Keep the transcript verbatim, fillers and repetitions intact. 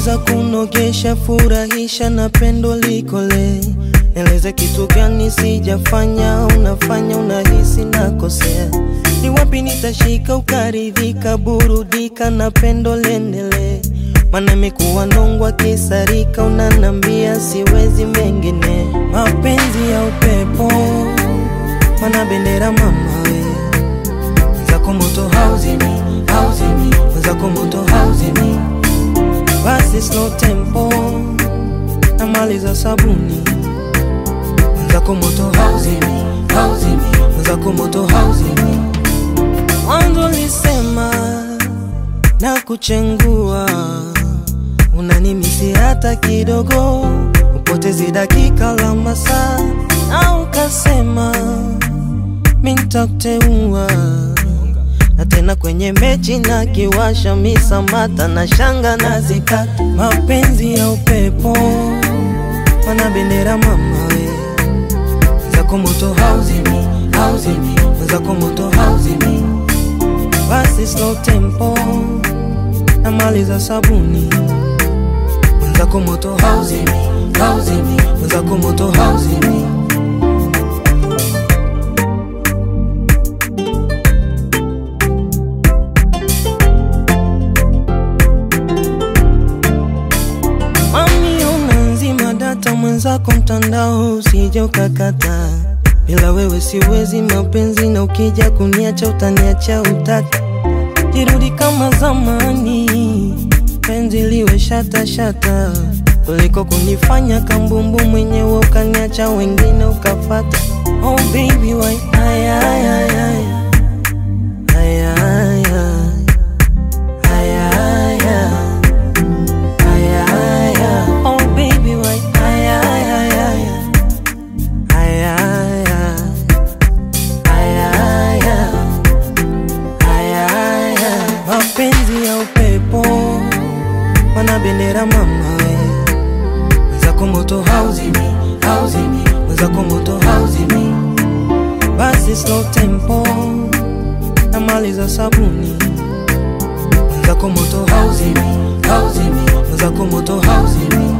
Unaweza kunogesha, furahisha na pendo likole. Nieleze kitu gani sijafanya, unafanya unahisi nakosea. Ni wapi nitashika ukaridhika, burudika na pendo lendele. Mana mekuwa nongwa kisarika, unanambia siwezi mengine. Mapenzi ya upepo, mana bendera mama we. Zako moto hauzimi, hauzimi, zako moto hauzimi. Basi slow tempo, na mali za sabuni. Zako moto hauzimi, hauzimi, zako moto hauzimi. Mwanzo lisema na kuchengua, unanimisi hata kidogo, upotezi dakika la masaa. Na ukasema mintakuteua, na tena kwenye mechi na kiwasha misamata na shanga na zikata. Mapenzi ya upepo, mana bendera mama we. Zako moto hauzimi, hauzimi, zako moto hauzimi. Basi slow tempo, na mali za sabuni. Zako moto hauzimi, hauzimi, zako moto hauzimi. Mami unanzima data mwenzako mtandao usije ukakata. Bila wewe siwezi mapenzi, na ukija kuniacha utaniacha utaki. Jirudi kama zamani, penzi liwe shata shata, kuliko kunifanya kambumbu mwenyewe ukaniacha wengine ukafata. Oh baby why ay ay ay ay ay ay ay ay ay ay ay. Oh baby why ay ay ay ay ay ay ay ay ay. Mapenzi ya upepo, mana bendera mama we. Zako moto hauzimi, hauzimi, zako moto hauzimi. Basi slow tempo, na mali za sabuni. Zako moto hauzimi, hauzimi, zako moto hauzimi.